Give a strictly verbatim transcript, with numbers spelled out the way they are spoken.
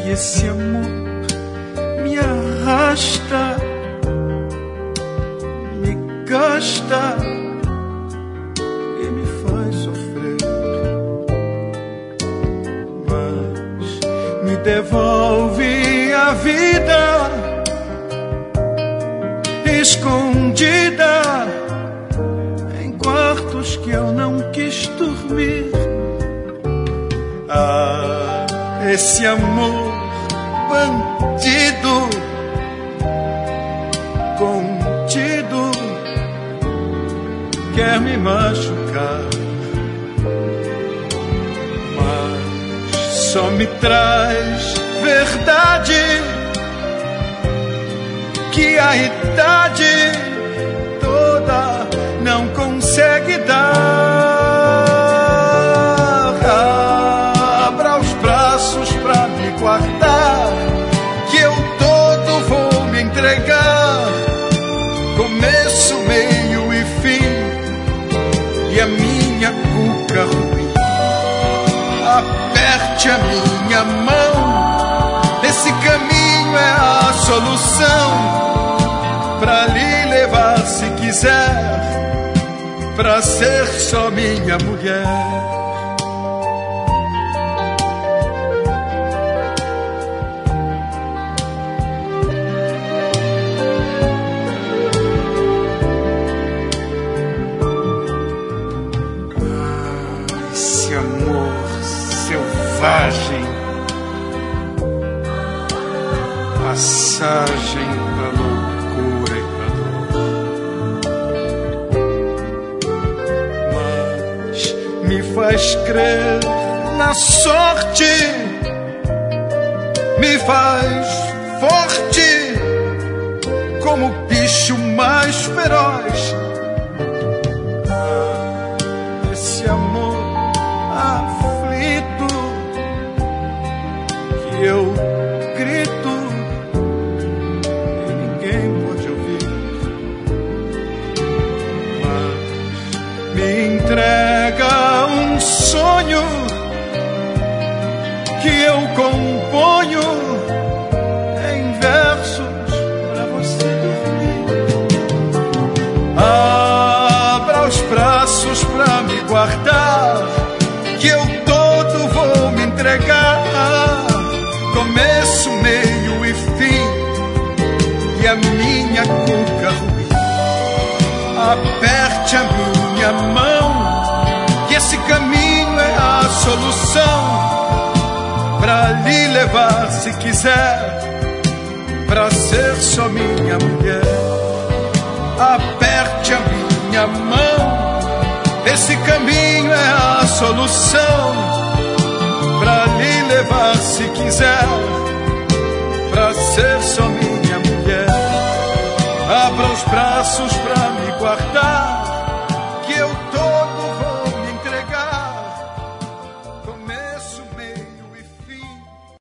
e esse amor me arrasta, me gasta e me faz sofrer, mas me devolve a vida escondida em quartos que eu não quis dormir. Ah, esse amor bandido, contido, quer me machucar, mas só me traz verdade que a idade toda não consegue dar. Abra os braços pra me guardar, que eu todo vou me entregar, começo, meio e fim, e a minha cuca ruim. Aperte a minha mão, esse caminho é a solução pra lhe levar se quiser, pra ser só minha mulher. Ah, esse amor selvagem, passagem pra loucura e me faz crer na sorte, me faz forte como o bicho mais feroz. Ah, esse amor aflito que eu grito e ninguém pode ouvir, mas me entrega um sonho que eu componho em versos pra você dormir. Abra os braços pra me guardar, que eu todo vou me entregar, começo, meio e fim, e a minha cuca ruim. Aperte a minha mão, que esse caminho é a solução pra lhe levar se quiser, pra ser só minha mulher. Aperte a minha mão, esse caminho é a solução pra lhe levar se quiser, pra ser só minha mulher. Abra os braços pra me guardar,